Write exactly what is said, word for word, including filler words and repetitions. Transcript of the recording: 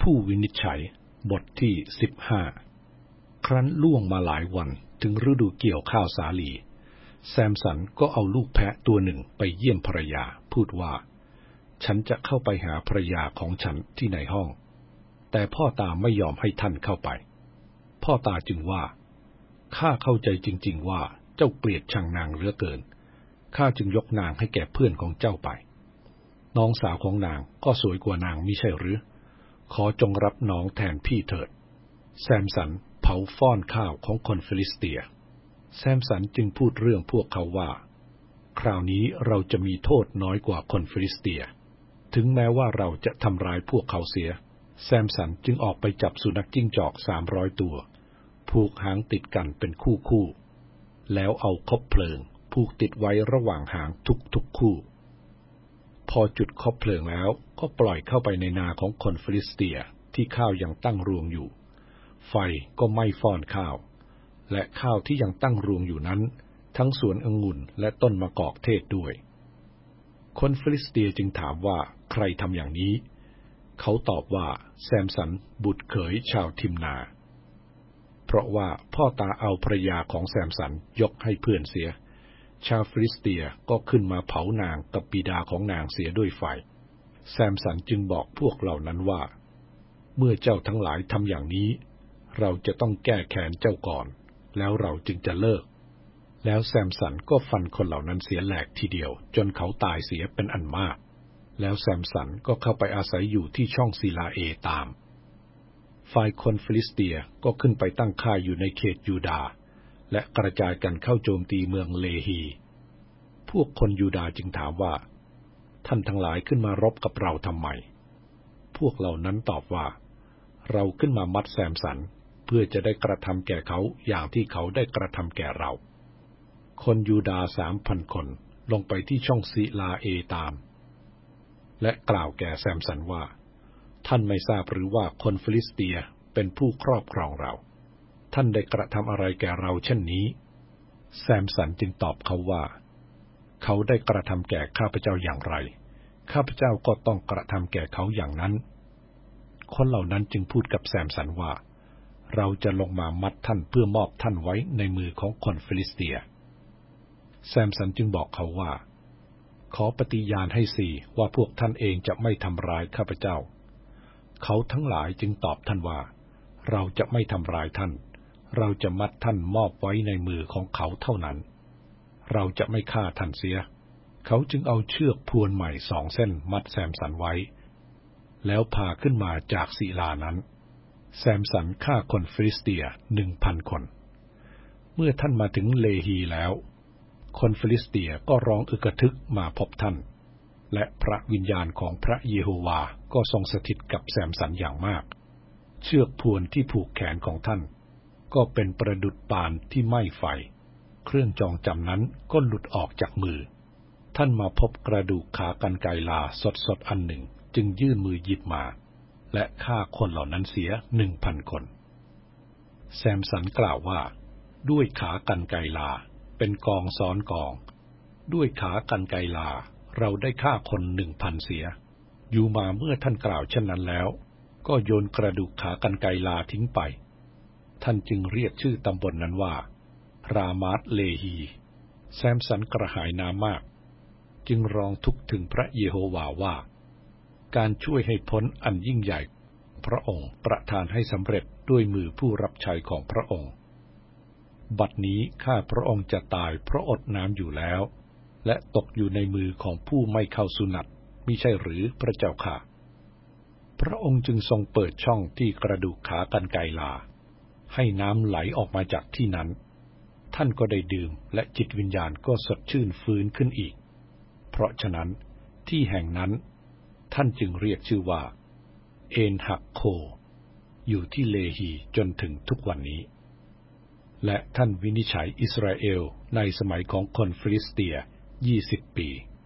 ผู้วินิจฉัยบทที่สิบห้าครั้นล่วงมาหลายวันถึงฤดูเกี่ยวข้าวสาลีแซมสันก็เอาลูกแพะตัวหนึ่งไปเยี่ยมภรรยาพูดว่าฉันจะเข้าไปหาภรรยาของฉันที่ในห้องแต่พ่อตาไม่ยอมให้ท่านเข้าไปพ่อตาจึงว่าข้าเข้าใจจริงๆว่าเจ้าเกลียดชังนางเหลือเกินข้าจึงยกนางให้แก่เพื่อนของเจ้าไปน้องสาวของนางก็สวยกว่านางมิใช่หรือขอจงรับน้องแทนพี่เถิดแซมสันเผาฟ้อนข้าวของคนฟิลิสเตียแซมสันจึงพูดเรื่องพวกเขาว่าคราวนี้เราจะมีโทษน้อยกว่าคนฟิลิสเตียถึงแม้ว่าเราจะทำร้ายพวกเขาเสียแซมสันจึงออกไปจับสุนัขจิ้งจอกสามร้อยตัวผูกหางติดกันเป็นคู่คู่แล้วเอาคบเพลิงผูกติดไว้ระหว่างหางทุกๆคู่พอจุดคบเพลิงแล้วก็ปล่อยเข้าไปในนาของคนฟิลิสเตียที่ข้าวยังตั้งรวงอยู่ไฟก็ไหม้ฟ้อนข้าวและข้าวที่ยังตั้งรวงอยู่นั้นทั้งสวนองุ่นและต้นมะกอกเทศด้วยคนฟิลิสเตียจึงถามว่าใครทำอย่างนี้เขาตอบว่าแซมสันบุตรเขยชาวทิมนาเพราะว่าพ่อตาเอาภรรยาของแซมสันยกให้เพื่อนเสียชาวฟิลิสเตียก็ขึ้นมาเผานางกับบิดาของนางเสียด้วยไฟแซมสันจึงบอกพวกเหล่านั้นว่าเมื่อเจ้าทั้งหลายทำอย่างนี้เราจะต้องแก้แค้นเจ้าก่อนแล้วเราจึงจะเลิกแล้วแซมสันก็ฟันคนเหล่านั้นเสียแหลกทีเดียวจนเขาตายเสียเป็นอันมากแล้วแซมสันก็เข้าไปอาศัยอยู่ที่ช่องศิลาเอตามฝ่ายคนฟิลิสเตียก็ขึ้นไปตั้งค่ายอยู่ในเขตยูดาห์และกระจายกันเข้าโจมตีเมืองเลฮีพวกคนยูดาห์จึงถามว่าท่านทั้งหลายขึ้นมารบกับเราทำไมพวกเหล่านั้นตอบว่าเราขึ้นมามัดแซมสันเพื่อจะได้กระทำแก่เขาอย่างที่เขาได้กระทำแก่เราคนยูดาห์สามพันคนลงไปที่ช่องศิลาเอตามและกล่าวแก่แซมสันว่าท่านไม่ทราบหรือว่าคนฟิลิสเตียเป็นผู้ครอบครองเราท่านได้กระทำอะไรแก่เราเช่นนี้แซมสันจึงตอบเขาว่าเขาได้กระทำแก่ข้าพเจ้าอย่างไรข้าพเจ้าก็ต้องกระทำแก่เขาอย่างนั้นคนเหล่านั้นจึงพูดกับแซมสันว่าเราจะลงมามัดท่านเพื่อมอบท่านไว้ในมือของคนฟิลิสเตียแซมสันจึงบอกเขาว่าขอปฏิญาณให้สี่ว่าพวกท่านเองจะไม่ทำร้ายข้าพเจ้าเขาทั้งหลายจึงตอบท่านว่าเราจะไม่ทำร้ายท่านเราจะมัดท่านมอบไว้ในมือของเขาเท่านั้นเราจะไม่ฆ่าท่านเสียเขาจึงเอาเชือกพรวนใหม่สองเส้นมัดแซมสันไว้แล้วพาขึ้นมาจากศิลานั้นแซมสันฆ่าคนฟิลิสเตียหนึ่งพันคนเมื่อท่านมาถึงเลฮีแล้วคนฟิลิสเตียก็ร้องอึกทึกมาพบท่านและพระวิญญาณของพระเยโฮวาก็ทรงสถิตกับแซมสันอย่างมากเชือกพรวนที่ผูกแขนของท่านก็เป็นประดุจปานที่ไหม้ไฟเครื่องจองจำนั้นก็หลุดออกจากมือท่านมาพบกระดูกขากรรไกรลาสดๆอันหนึ่งจึงยื่นมือหยิบมาและฆ่าคนเหล่านั้นเสียหนึ่งพันคนแซมสันกล่าวว่าด้วยขากรรไกรลาเป็นกองซ้อนกองด้วยขากรรไกรลาเราได้ฆ่าคนหนึ่งพันเสียอยู่มาเมื่อท่านกล่าวเช่นนั้นแล้วก็โยนกระดูกขากรรไกรลาทิ้งไปท่านจึงเรียกชื่อตำบลนนั้นว่ารามาตเลฮีแซมสันกระหายน้ำมากจึงร้องทุกข์ถึงพระเยโฮวาว่าการช่วยให้พ้นอันยิ่งใหญ่พระองค์ประทานให้สำเร็จด้วยมือผู้รับใช้ของพระองค์บัดนี้ข้าพระองค์จะตายเพราะอดน้ำอยู่แล้วและตกอยู่ในมือของผู้ไม่เข้าสุนัตมิใช่หรือพระเจ้าค่ะพระองค์จึงทรงเปิดช่องที่กระดูกขากรรไกรลาให้น้ำไหลออกมาจากที่นั้นท่านก็ได้ดื่มและจิตวิญญาณก็สดชื่นฟื้นขึ้นอีกเพราะฉะนั้นที่แห่งนั้นท่านจึงเรียกชื่อว่าเอนหักโคอยู่ที่เลฮีจนถึงทุกวันนี้และท่านวินิจฉัยอิสราเอลในสมัยของคนฟิลิสเตียยี่สิบปี